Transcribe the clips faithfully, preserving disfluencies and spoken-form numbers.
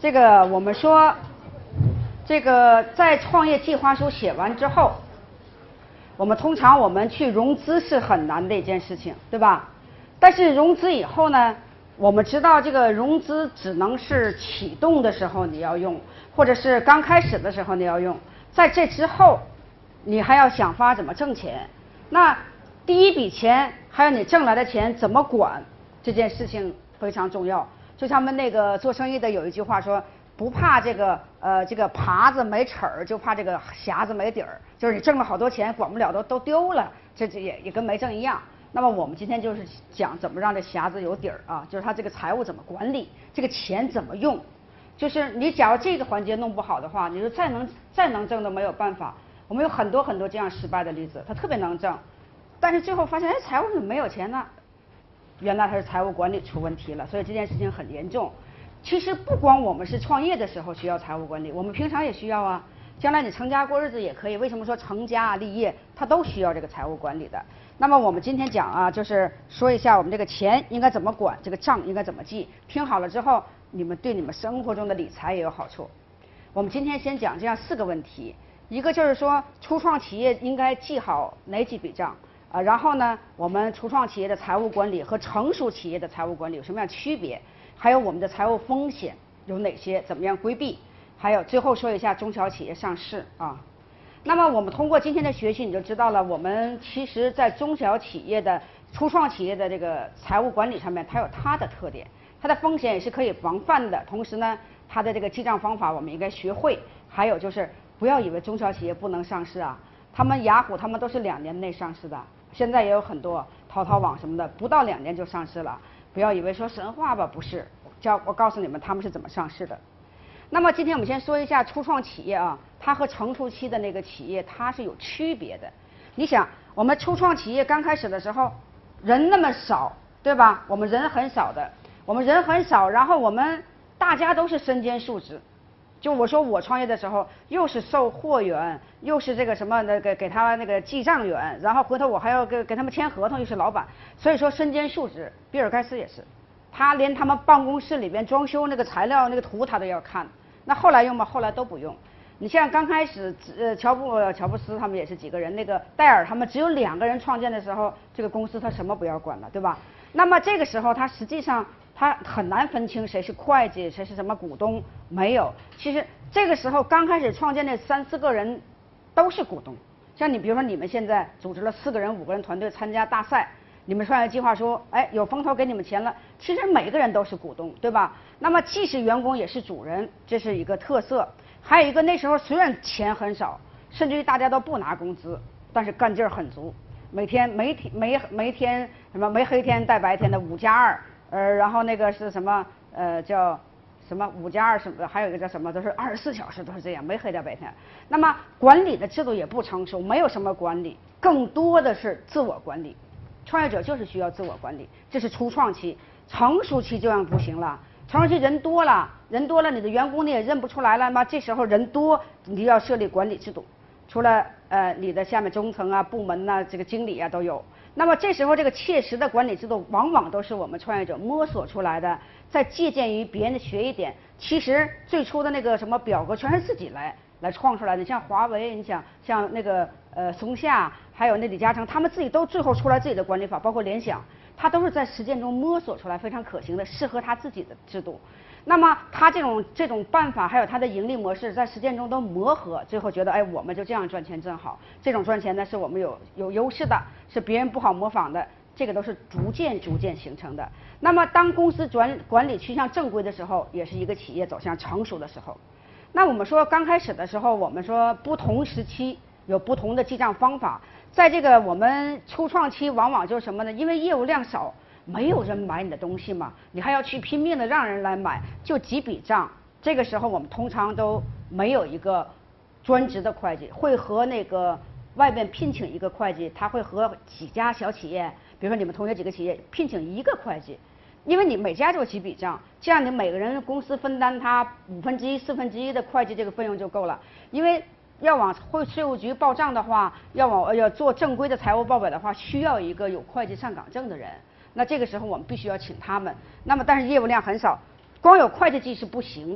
这个我们说，这个在创业计划书写完之后，我们通常我们去融资是很难的一件事情，对吧？但是融资以后呢，我们知道这个融资只能是启动的时候你要用，或者是刚开始的时候你要用，在这之后，你还要想法怎么挣钱。那第一笔钱还有你挣来的钱怎么管，这件事情非常重要。就他们那个做生意的有一句话说，不怕这个呃这个耙子没齿儿，就怕这个匣子没底儿。就是你挣了好多钱，管不了都都丢了，这这也也跟没挣一样。那么我们今天就是讲怎么让这匣子有底儿啊，就是他这个财务怎么管理，这个钱怎么用。就是你假如这个环节弄不好的话，你说再能再能挣都没有办法。我们有很多很多这样失败的例子，他特别能挣，但是最后发现哎财务怎么没有钱呢？原来他是财务管理出问题了，所以这件事情很严重。其实不光我们是创业的时候需要财务管理，我们平常也需要啊。将来你成家过日子也可以。为什么说成家啊立业，它都需要这个财务管理的？那么我们今天讲啊，就是说一下我们这个钱应该怎么管，这个账应该怎么记。听好了之后，你们对你们生活中的理财也有好处。我们今天先讲这样四个问题，一个就是说初创企业应该记好哪几笔账。啊，然后呢，我们初创企业的财务管理和成熟企业的财务管理有什么样区别？还有我们的财务风险有哪些？怎么样规避？还有最后说一下中小企业上市啊。那么我们通过今天的学习，你就知道了，我们其实在中小企业的初创企业的这个财务管理上面，它有它的特点，它的风险也是可以防范的。同时呢，它的这个记账方法我们应该学会。还有就是不要以为中小企业不能上市啊，他们雅虎他们都是两年内上市的。现在也有很多淘淘网什么的，不到两年就上市了。不要以为说神话吧，不是。叫我告诉你们他们是怎么上市的。那么今天我们先说一下初创企业啊，它和成熟期的那个企业它是有区别的。你想，我们初创企业刚开始的时候，人那么少，对吧？我们人很少的，我们人很少，然后我们大家都是身兼数职。就我说我创业的时候，又是售货员，又是这个什么那个给他那个记账员，然后回头我还要给给他们签合同，又是老板，所以说身兼数职。比尔盖茨也是，他连他们办公室里边装修那个材料那个图他都要看。那后来用吗？后来都不用。你像刚开始呃乔布乔布斯他们也是几个人，那个戴尔他们只有两个人创建的时候，这个公司他什么不要管了，对吧？那么这个时候他实际上他很难分清谁是会计，谁是什么股东，没有。其实这个时候刚开始创建那三四个人都是股东。像你比如说你们现在组织了四个人五个人团队参加大赛，你们创业计划说哎有风投给你们钱了，其实每个人都是股东，对吧？那么既是员工也是主人，这是一个特色。还有一个那时候虽然钱很少，甚至于大家都不拿工资，但是干劲儿很足，每天没天没没天什么没黑天带白天的五加二。呃，然后那个是什么？呃，叫什么五加二什么？还有一个叫什么？都是二十四小时都是这样，没黑天白天。那么管理的制度也不成熟，没有什么管理，更多的是自我管理。创业者就是需要自我管理，这是初创期。成熟期这样不行了，成熟期人多了，人多了，你的员工你也认不出来了嘛。这时候人多，你要设立管理制度，除了呃你的下面中层啊、部门呐、啊、这个经理啊都有。那么这时候这个切实的管理制度往往都是我们创业者摸索出来的，再借鉴于别人的学一点。其实最初的那个什么表格全是自己来来创出来的。你像华为，你想像那个呃松下，还有那李嘉诚，他们自己都最后出来自己的管理法，包括联想，他都是在实践中摸索出来非常可行的适合他自己的制度。那么他这种这种办法还有他的盈利模式在实践中都磨合，最后觉得哎我们就这样赚钱正好，这种赚钱呢是我们有有优势的，是别人不好模仿的，这个都是逐渐逐渐形成的。那么当公司转管理趋向正规的时候，也是一个企业走向成熟的时候。那我们说刚开始的时候，我们说不同时期有不同的记账方法，在这个我们初创期往往就是什么呢？因为业务量少，没有人买你的东西嘛，你还要去拼命的让人来买，就几笔账。这个时候我们通常都没有一个专职的会计，会和那个外边聘请一个会计，他会和几家小企业，比如说你们同学几个企业聘请一个会计，因为你每家就几笔账，这样你每个人公司分担他五分之一、四分之一的会计这个费用就够了。因为要往会税务局报账的话，要往要做正规的财务报表的话，需要一个有会计上岗证的人。那这个时候我们必须要请他们。那么但是业务量很少，光有会计记是不行的，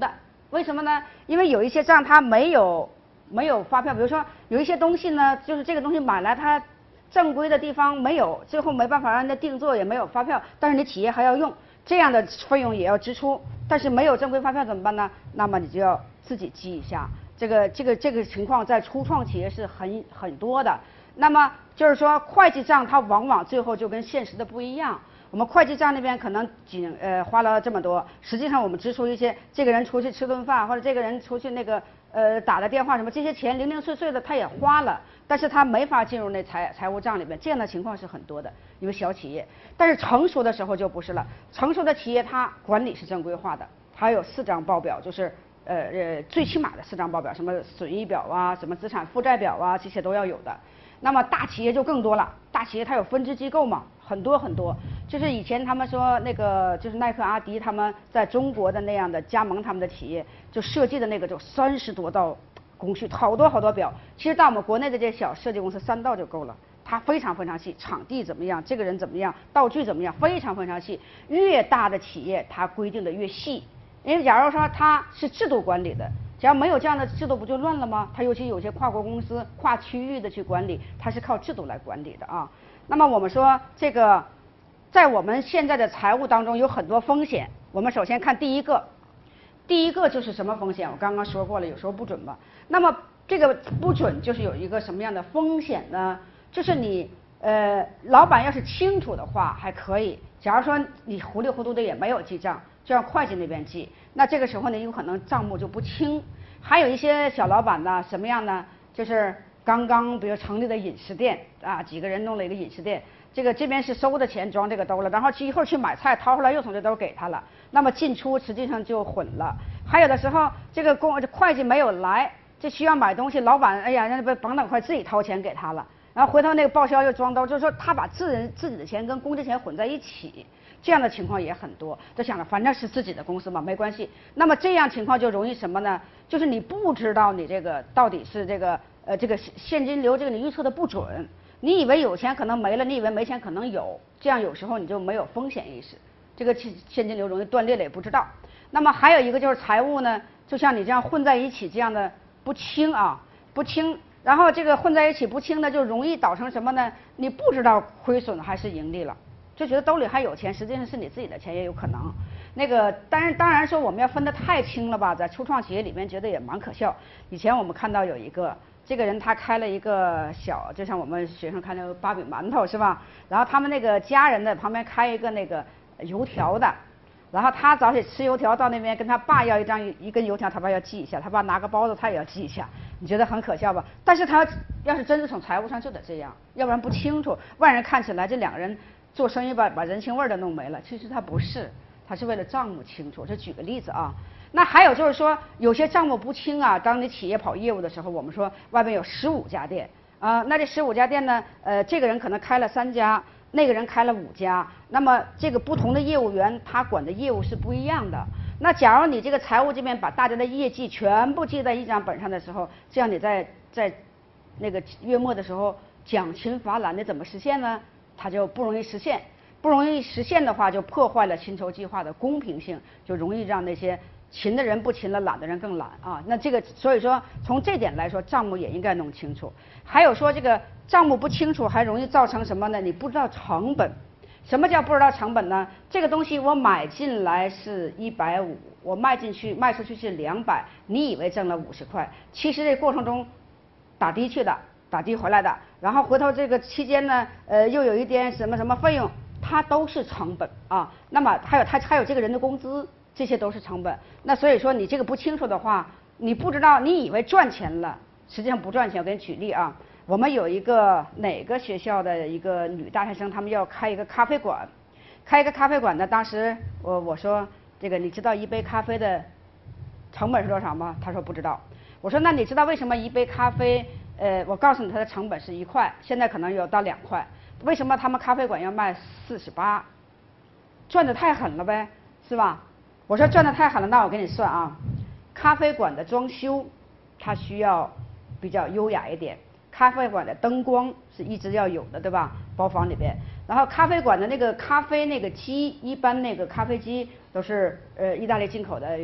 为什么呢？因为有一些账它没有没有发票，比如说有一些东西呢，就是这个东西买来它正规的地方没有，最后没办法让人家定做，也没有发票，但是你企业还要用，这样的费用也要支出，但是没有正规发票怎么办呢？那么你就要自己记一下。这个这个这个情况在初创企业是很很多的。那么就是说，会计账它往往最后就跟现实的不一样。我们会计账那边可能仅呃花了这么多，实际上我们支出一些，这个人出去吃顿饭，或者这个人出去那个呃打个电话什么，这些钱零零碎碎的他也花了，但是他没法进入那财财务账里面，这样的情况是很多的，因为小企业。但是成熟的时候就不是了，成熟的企业它管理是正规化的，它有四张报表，就是呃呃最起码的四张报表，什么损益表啊，什么资产负债表啊，这些都要有的。那么大企业就更多了，大企业它有分支机构嘛，很多很多。就是以前他们说那个就是耐克、阿迪他们在中国的那样的加盟他们的企业，就设计的那个就三十多道工序，好多好多表。其实到我们国内的这些小设计公司三道就够了，它非常非常细，场地怎么样，这个人怎么样，道具怎么样，非常非常细。越大的企业它规定的越细，因为假如说它是制度管理的。只要没有这样的制度，不就乱了吗？它尤其有些跨国公司、跨区域的去管理，它是靠制度来管理的啊。那么我们说这个，在我们现在的财务当中有很多风险。我们首先看第一个，第一个就是什么风险？我刚刚说过了，有时候不准嘛。那么这个不准就是有一个什么样的风险呢？就是你呃，老板要是清楚的话还可以。假如说你糊里糊涂的也没有记账，就让会计那边记，那这个时候呢，有可能账目就不清。还有一些小老板呢，什么样呢？就是刚刚比如成立的饮食店啊，几个人弄了一个饮食店，这个这边是收的钱装这个兜了，然后一会儿去买菜掏出来又从这兜给他了，那么进出实际上就混了。还有的时候这个公会计没有来，这需要买东西，老板哎呀，让那绑等会自己掏钱给他了。然后回头那个报销又装兜，就是说他把自人自己的钱跟公积钱混在一起，这样的情况也很多。就想着反正是自己的公司嘛，没关系。那么这样情况就容易什么呢？就是你不知道你这个到底是这个呃这个现金流这个你预测的不准，你以为有钱可能没了，你以为没钱可能有，这样有时候你就没有风险意识，这个现现金流容易断裂了也不知道。那么还有一个就是财务呢，就像你这样混在一起这样的不清啊不清。然后这个混在一起不清呢，就容易导成什么呢？你不知道亏损还是盈利了，就觉得兜里还有钱，实际上是你自己的钱也有可能。那个当然当然说我们要分得太清了吧，在初创企业里面觉得也蛮可笑。以前我们看到有一个这个人他开了一个小，就像我们学生开那个八饼馒头是吧？然后他们那个家人的旁边开一个那个油条的。然后他早起吃油条，到那边跟他爸要一张一根油条，他爸要记一下，他爸拿个包子他也要记一下，你觉得很可笑吧？但是他要是真是从财务上就得这样，要不然不清楚，外人看起来这两个人做生意把把人情味都弄没了。其实他不是，他是为了账目清楚。这举个例子啊，那还有就是说有些账目不清啊，当你企业跑业务的时候，我们说外面有十五家店啊、呃，那这十五家店呢，呃，这个人可能开了三家。那个人开了五家，那么这个不同的业务员他管的业务是不一样的。那假如你这个财务这边把大家的业绩全部记在一张本上的时候，这样你在在那个月末的时候奖勤罚懒，你怎么实现呢？它就不容易实现，不容易实现的话，就破坏了薪酬计划的公平性，就容易让那些勤的人不勤了，懒的人更懒啊。那这个所以说从这点来说，账目也应该弄清楚。还有说这个账目不清楚，还容易造成什么呢？你不知道成本。什么叫不知道成本呢？这个东西我买进来是一百五，我卖进去卖出去是两百，你以为挣了五十块，其实这过程中打的去的，打的回来的，然后回头这个期间呢，呃，又有一点什么什么费用，它都是成本啊。那么还有它还有这个人的工资，这些都是成本。那所以说你这个不清楚的话，你不知道，你以为赚钱了，实际上不赚钱。我给你举例啊。我们有一个哪个学校的一个女大学生，他们要开一个咖啡馆，开一个咖啡馆呢。当时我我说这个你知道一杯咖啡的成本是多少吗？他说不知道。我说那你知道为什么一杯咖啡，呃，我告诉你它的成本是一块，现在可能有到两块，为什么他们咖啡馆要卖四十八？赚得太狠了呗，是吧？我说赚得太狠了，那我给你算啊，咖啡馆的装修它需要比较优雅一点。咖啡馆的灯光是一直要有的，对吧？包房里边，然后咖啡馆的那个咖啡那个机，一般那个咖啡机都是呃意大利进口的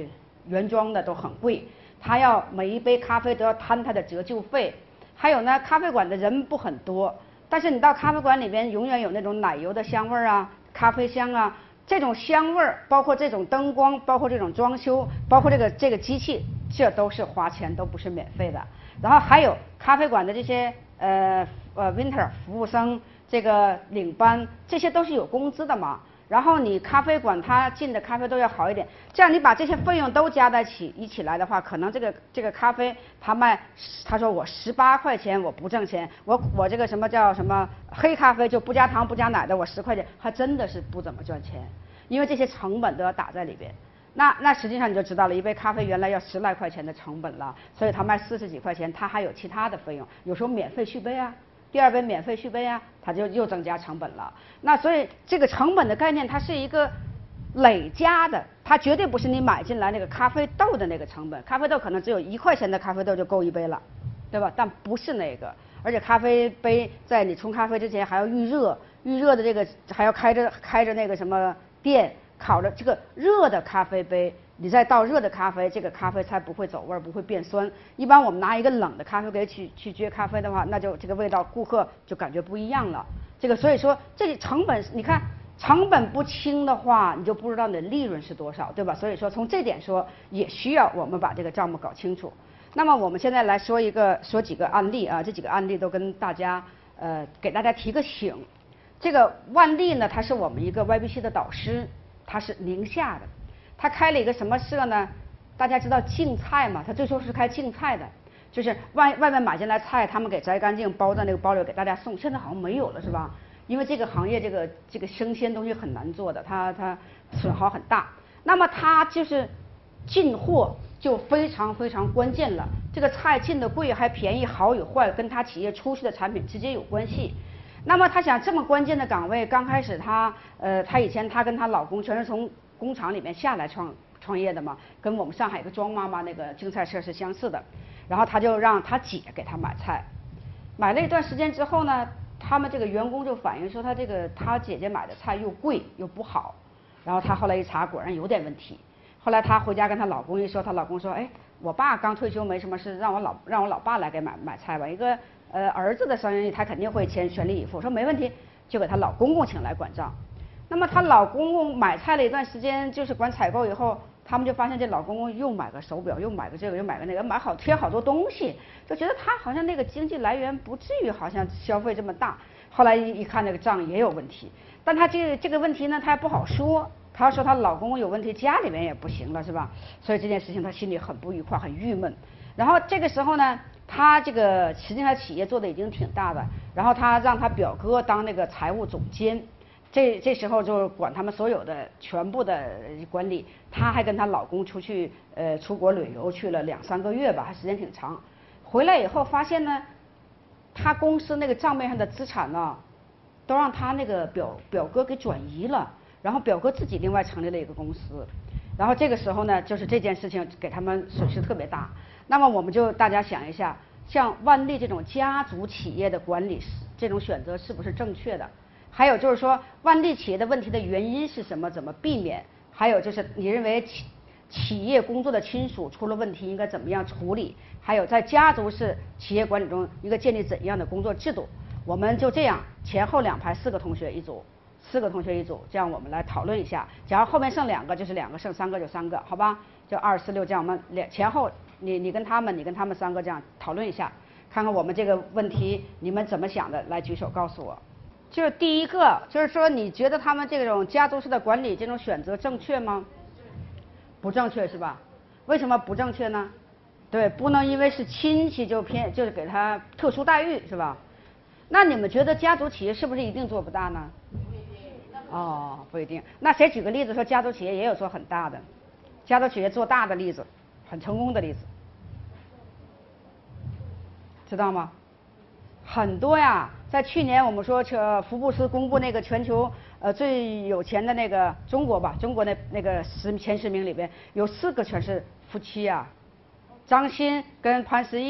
原装的都很贵，他要每一杯咖啡都要摊他的折旧费。还有呢，咖啡馆的人不很多，但是你到咖啡馆里边永远有那种奶油的香味儿啊，咖啡香啊，这种香味儿，包括这种灯光，包括这种装修，包括这个这个机器，这都是花钱，都不是免费的。然后还有咖啡馆的这些呃呃 winter 服务生，这个领班，这些都是有工资的嘛。然后你咖啡馆它进的咖啡都要好一点，这样你把这些费用都加在一起一起来的话，可能这个这个咖啡他卖，他说我十八块钱我不挣钱，我我这个什么叫什么黑咖啡就不加糖不加奶的我十块钱，还真的是不怎么赚钱，因为这些成本都要打在里边。那那实际上你就知道了，一杯咖啡原来要十来块钱的成本了，所以他卖四十几块钱，他还有其他的费用，有时候免费续杯啊。第二杯免费续杯啊，它就又增加成本了。那所以这个成本的概念，它是一个累加的，它绝对不是你买进来那个咖啡豆的那个成本。咖啡豆可能只有一块钱的咖啡豆就够一杯了，对吧？但不是那个，而且咖啡杯在你冲咖啡之前还要预热，预热的这个还要开着开着那个什么电烤着这个热的咖啡杯。你再倒热的咖啡，这个咖啡才不会走味儿，不会变酸。一般我们拿一个冷的咖啡杯去去撅咖啡的话，那就这个味道顾客就感觉不一样了。这个所以说这成本，你看成本不轻的话，你就不知道你的利润是多少，对吧？所以说从这点说，也需要我们把这个账目搞清楚。那么我们现在来说一个说几个案例啊，这几个案例都跟大家呃给大家提个醒。这个万丽呢，他是我们一个 Y B C 的导师，他是宁夏的。他开了一个什么社呢？大家知道净菜嘛？他最初是开净菜的，就是外外面买进来菜，他们给摘干净，包在那个包里给大家送。现在好像没有了，是吧？因为这个行业这个这个生鲜东西很难做的，它它损耗很大。那么它就是进货就非常非常关键了。这个菜进的贵还便宜，好与坏跟他企业出去的产品直接有关系。那么他想这么关键的岗位，刚开始他呃他以前他跟她老公全是从工厂里面下来创创业的嘛，跟我们上海一个庄妈妈那个净菜社是相似的。然后他就让他姐给他买菜，买了一段时间之后呢，他们这个员工就反映说他这个他姐姐买的菜又贵又不好。然后他后来一查，果然有点问题。后来她回家跟她老公一说，她老公说：“哎，我爸刚退休没什么事，让我老让我老爸来给买买菜吧。一个呃儿子的生意，他肯定会全全力以赴。”说没问题，就给她老公公请来管账。那么她老公公买菜了一段时间，就是管采购以后，他们就发现这老公公又买个手表，又买个这个，又买个那个，买好添好多东西，就觉得他好像那个经济来源不至于好像消费这么大。后来一一看那个账也有问题，但他这个这个问题呢，他也不好说。她说她老公公有问题，家里面也不行了，是吧？所以这件事情她心里很不愉快，很郁闷。然后这个时候呢，她这个实际上企业做的已经挺大的，然后她让她表哥当那个财务总监，这这时候就管他们所有的全部的管理。她还跟她老公出去呃出国旅游去了两三个月吧，还时间挺长。回来以后发现呢，她公司那个账面上的资产呢，都让她那个表表哥给转移了。然后表哥自己另外成立了一个公司，然后这个时候呢，就是这件事情给他们损失特别大。那么我们就大家想一下，像万丽这种家族企业的管理，这种选择是不是正确的？还有就是说，万丽企业的问题的原因是什么？怎么避免？还有就是你认为企企业工作的亲属出了问题应该怎么样处理？还有在家族式企业管理中应该建立怎样的工作制度？我们就这样前后两排四个同学一组。四个同学一组，这样我们来讨论一下。假如后面剩两个就是两个，剩三个就三个，好吧？就二四六这样，我们两前后你你跟他们，你跟他们三个这样讨论一下，看看我们这个问题你们怎么想的，来举手告诉我。就是第一个，就是说你觉得他们这种家族式的管理这种选择正确吗？不正确是吧？为什么不正确呢？对，不能因为是亲戚就偏就是给他特殊待遇是吧？那你们觉得家族企业是不是一定做不大呢？哦，不一定。那谁举个例子说家族企业也有做很大的，家族企业做大的例子，很成功的例子，知道吗？很多呀。在去年我们说，这福布斯公布那个全球呃最有钱的那个中国吧，中国那那个十前十名里边有四个全是夫妻啊，张欣跟潘石屹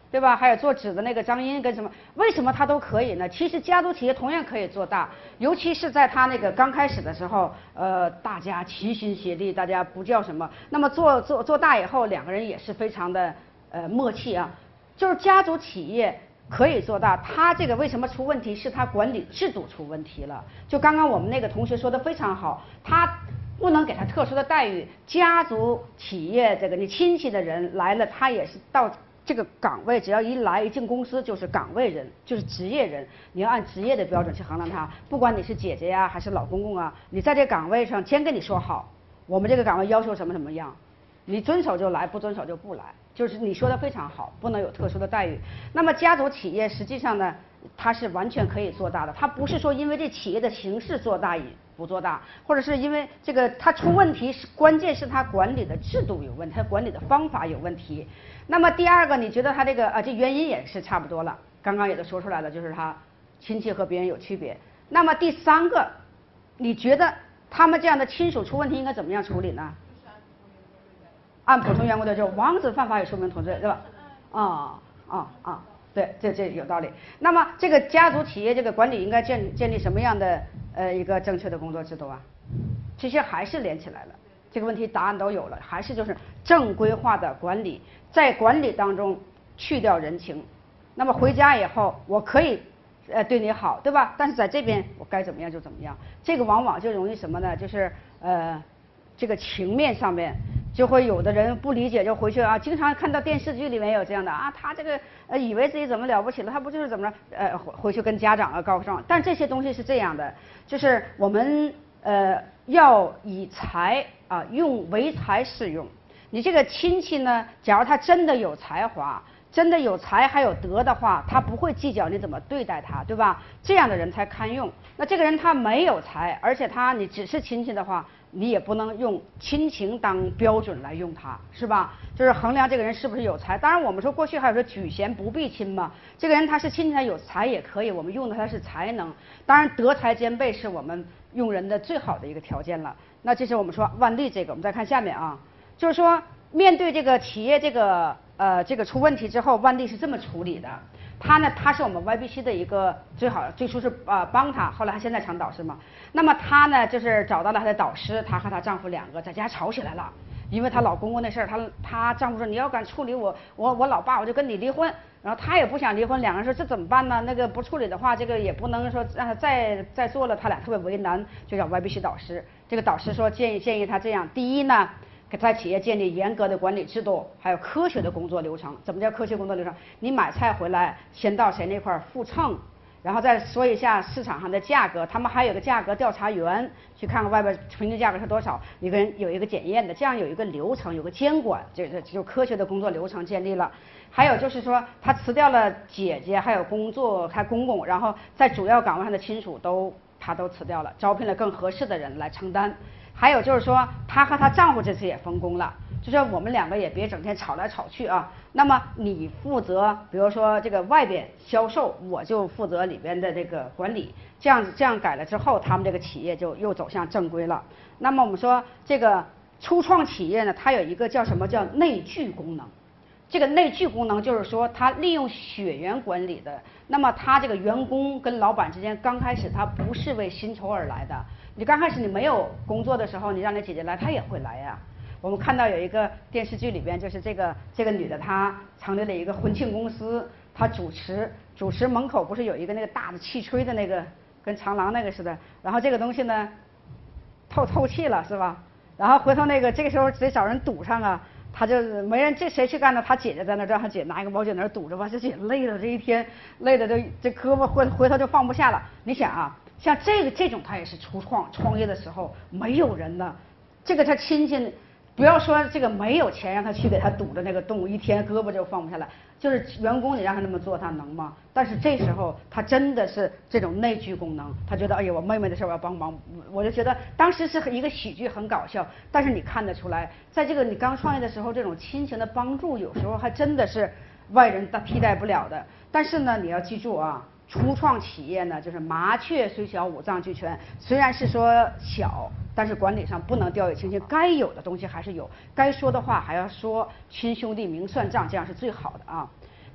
对吧？还有做纸的那个张英跟什么，为什么他都可以呢？其实家族企业同样可以做大，尤其是在他那个刚开始的时候，呃，大家齐心协力，大家不叫什么。那么做做做大以后，两个人也是非常的呃默契啊。就是家族企业可以做大，他这个为什么出问题？是他管理制度出问题了。就刚刚我们那个同学说的非常好，他不能给他特殊的待遇。家族企业这个你亲戚的人来了，他也是到这个岗位，只要一来一进公司就是岗位人，就是职业人，你要按职业的标准去衡量他。不管你是姐姐呀还是老公公啊，你在这个岗位上先跟你说好，我们这个岗位要求什么什么样，你遵守就来，不遵守就不来。就是你说的非常好，不能有特殊的待遇。那么家族企业实际上呢，它是完全可以做大的，它不是说因为这企业的形式做大不做大，或者是因为这个它出问题，是关键是它管理的制度有问题，它管理的方法有问题。那么第二个，你觉得它这个啊，这原因也是差不多了，刚刚也都说出来了，就是它亲戚和别人有区别。那么第三个，你觉得他们这样的亲属出问题应该怎么样处理呢？按普通员工的，就王子犯法也说明同罪，对吧？啊啊啊，对，这这有道理。那么这个家族企业这个管理应该建建立什么样的呃一个正确的工作制度啊？其实还是连起来了。这个问题答案都有了，还是就是正规化的管理，在管理当中去掉人情。那么回家以后，我可以呃对你好，对吧？但是在这边我该怎么样就怎么样。这个往往就容易什么呢？就是呃这个情面上面。就会有的人不理解，就回去啊，经常看到电视剧里面有这样的啊，他这个呃以为自己怎么了不起了，他不就是怎么着呃回回去跟家长啊告状。但这些东西是这样的，就是我们呃要以才啊用为才适用。你这个亲戚呢，假如他真的有才华，真的有才还有德的话，他不会计较你怎么对待他，对吧？这样的人才堪用。那这个人他没有才，而且他你只是亲戚的话，你也不能用亲情当标准来用他，是吧？就是衡量这个人是不是有才。当然我们说过去还有说举贤不避亲嘛，这个人他是亲戚他有才也可以，我们用的他是才能。当然德才兼备是我们用人的最好的一个条件了。那这是我们说万历这个，我们再看下面啊，就是说面对这个企业这个呃这个出问题之后，万历是这么处理的。他呢，他是我们 Y B C 的一个最好，最初是啊、呃、帮他，后来他现在成导师嘛。那么他呢，就是找到了他的导师，她和她丈夫两个在家吵起来了，因为她老公公那事儿，她她丈夫说你要敢处理我我我老爸，我就跟你离婚。然后她也不想离婚，两个人说这怎么办呢？那个不处理的话，这个也不能说让他再再做了，他俩特别为难，就找 Y B C 导师。这个导师说建议建议他这样，第一呢，给在企业建立严格的管理制度，还有科学的工作流程。怎么叫科学工作流程？你买菜回来，先到谁那块儿付称，然后再说一下市场上的价格。他们还有个价格调查员，去看看外边平均价格是多少，一个人有一个检验的，这样有一个流程，有个监管，这这就科学的工作流程建立了。还有就是说，他辞掉了姐姐，还有工作，还公公，然后在主要岗位上的亲属都他都辞掉了，招聘了更合适的人来承担。还有就是说，她和她丈夫这次也分工了，就说我们两个也别整天吵来吵去啊。那么你负责，比如说这个外边销售，我就负责里边的这个管理。这样这样改了之后，他们这个企业就又走向正规了。那么我们说这个初创企业呢，它有一个叫什么叫内聚功能。这个内聚功能就是说，它利用血缘管理的。那么他这个员工跟老板之间，刚开始他不是为薪酬而来的。你刚开始你没有工作的时候，你让你姐姐来，她也会来呀。我们看到有一个电视剧里边，就是这个这个女的，她成立了一个婚庆公司，她主持主持门口不是有一个那个大的气吹的那个，跟长廊那个似的，然后这个东西呢透透气了是吧？然后回头那个这个时候得找人堵上啊。他就没人，这谁去干呢？他姐姐在那，让他姐拿一个毛巾在那堵着吧，这姐累了，这一天累的这这胳膊回回头就放不下了。你想啊，像这个这种他也是初创创业的时候没有人呢，这个他亲戚，不要说这个没有钱让他去给他堵着那个洞，一天胳膊就放不下来。就是员工你让他那么做，他能吗？但是这时候他真的是这种内聚功能，他觉得哎呀，我妹妹的事我要帮忙，我就觉得当时是一个喜剧，很搞笑。但是你看得出来，在这个你刚创业的时候，这种亲情的帮助有时候还真的是外人替代不了的。但是呢，你要记住啊，初创企业呢，就是麻雀虽小五脏俱全，虽然是说小，但是管理上不能掉以轻心，该有的东西还是有，该说的话还要说，亲兄弟明算账，这样是最好的啊。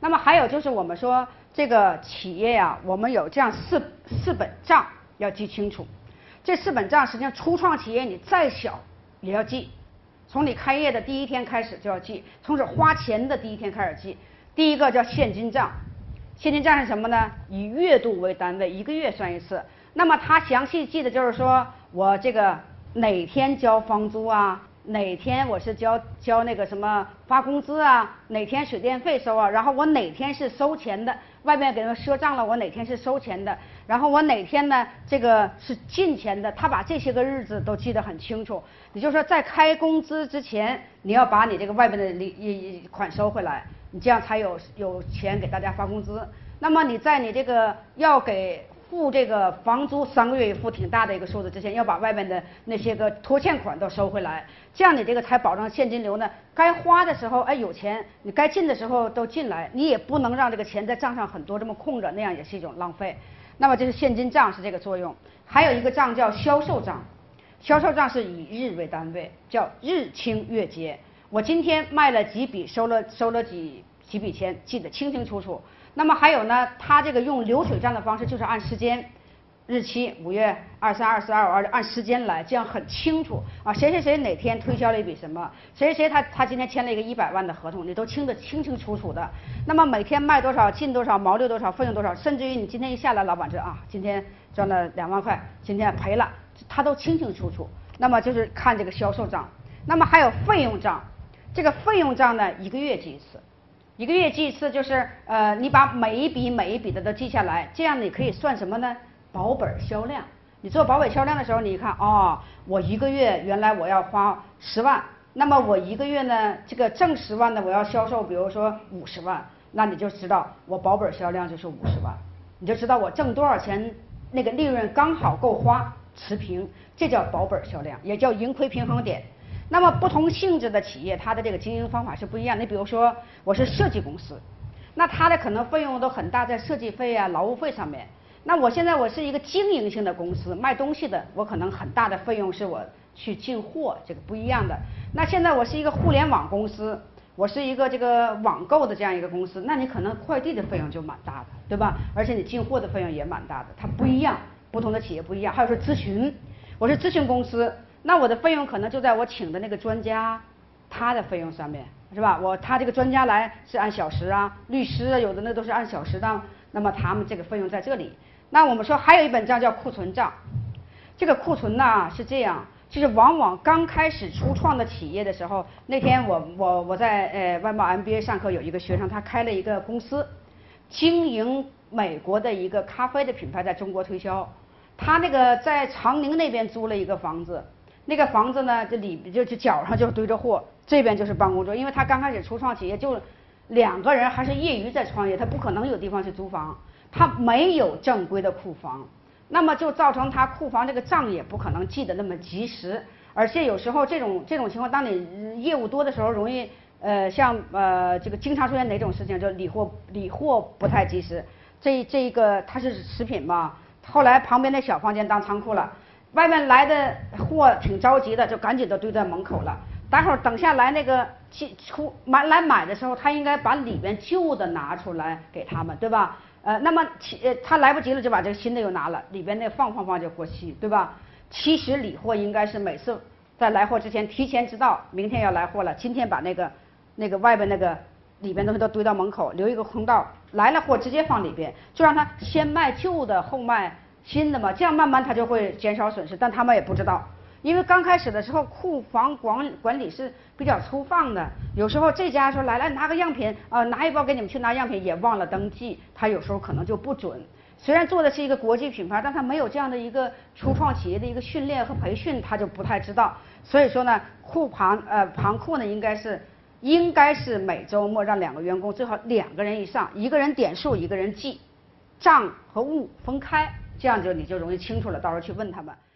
那么还有就是我们说这个企业呀、啊，我们有这样四四本账要记清楚。这四本账实际上初创企业你再小也要记，从你开业的第一天开始就要记，从这花钱的第一天开始记。第一个叫现金账，现金账是什么呢？以月度为单位，一个月算一次。那么它详细记的就是说我这个哪天交房租啊，哪天我是交交那个什么发工资啊，哪天水电费收啊，然后我哪天是收钱的，外面给他们赊账了，我哪天是收钱的，然后我哪天呢这个是进钱的，他把这些个日子都记得很清楚。也就是说在开工资之前，你要把你这个外面的利款收回来，你这样才有有钱给大家发工资。那么你在你这个要给付这个房租三个月一付挺大的一个数字之前，要把外面的那些个拖欠款都收回来，这样你这个才保证现金流呢，该花的时候哎有钱，你该进的时候都进来，你也不能让这个钱在账上很多这么空着，那样也是一种浪费。那么这是现金账是这个作用。还有一个账叫销售账，销售账是以日为单位，叫日清月结。我今天卖了几笔，收了收了几几笔钱，记得清清楚楚。那么还有呢，它这个用流水账的方式，就是按时间、日期，五月二三、二四、二五、二六，按时间来，这样很清楚啊。谁谁谁哪天推销了一笔什么，谁谁谁他他今天签了一个一百万的合同，你都清得清清楚楚的。那么每天卖多少，进多少，毛利多少，费用多少，甚至于你今天一下来，老板知道啊，今天赚了两万块，今天赔了，他都清清楚楚。那么就是看这个销售账。那么还有费用账，这个费用账呢，一个月记一次。一个月记一次，就是呃，你把每一笔每一笔的都记下来，这样你可以算什么呢？保本销量。你做保本销量的时候，你看哦，我一个月原来我要花十万，那么我一个月呢，这个挣十万呢，我要销售，比如说五十万，那你就知道我保本销量就是五十万，你就知道我挣多少钱，那个利润刚好够花，持平，这叫保本销量，也叫盈亏平衡点。那么不同性质的企业，它的这个经营方法是不一样。你比如说，我是设计公司，那它的可能费用都很大，在设计费啊、劳务费上面。那我现在我是一个经营性的公司，卖东西的，我可能很大的费用是我去进货，这个不一样的。那现在我是一个互联网公司，我是一个这个网购的这样一个公司，那你可能快递的费用就蛮大的，对吧？而且你进货的费用也蛮大的，它不一样，不同的企业不一样。还有说咨询，我是咨询公司。那我的费用可能就在我请的那个专家，他的费用上面，是吧？我他这个专家来是按小时啊，律师啊有的那都是按小时的，那么他们这个费用在这里。那我们说还有一本账叫库存账，这个库存呢是这样，就是往往刚开始初创的企业的时候，那天我我我在呃外贸 M B A 上课，有一个学生他开了一个公司，经营美国的一个咖啡的品牌在中国推销，他那个在长宁那边租了一个房子。那个房子呢，这里就就脚上就堆着货，这边就是办公桌，因为他刚开始初创企业就两个人还是业余在创业，他不可能有地方去租房，他没有正规的库房，那么就造成他库房这个账也不可能记得那么及时，而且有时候这种这种情况，当你业务多的时候，容易呃像呃这个经常出现哪种事情，就理货理货不太及时，这这个它是食品嘛，后来旁边那小房间当仓库了。外面来的货挺着急的，就赶紧都堆在门口了。待会儿等下来那个出买来买的时候，他应该把里边旧的拿出来给他们，对吧？呃，那么其呃他来不及了，就把这个新的又拿了，里边那放放放就过期，对吧？其实理货应该是每次在来货之前提前知道明天要来货了，今天把那个那个外边那个里边东西都堆到门口，留一个空道，来了货直接放里边，就让他先卖旧的，后卖新的嘛，这样慢慢它就会减少损失，但他们也不知道，因为刚开始的时候库房管管理是比较粗放的，有时候这家说来来拿个样品啊、呃，拿一包给你们去拿样品，也忘了登记，他有时候可能就不准。虽然做的是一个国际品牌，但他没有这样的一个初创企业的一个训练和培训，他就不太知道。所以说呢，库盘呃盘库呢应该是应该是每周末让两个员工最好两个人以上，一个人点数，一个人记，账和物分开。这样就你就容易清楚了，到时候去问他们。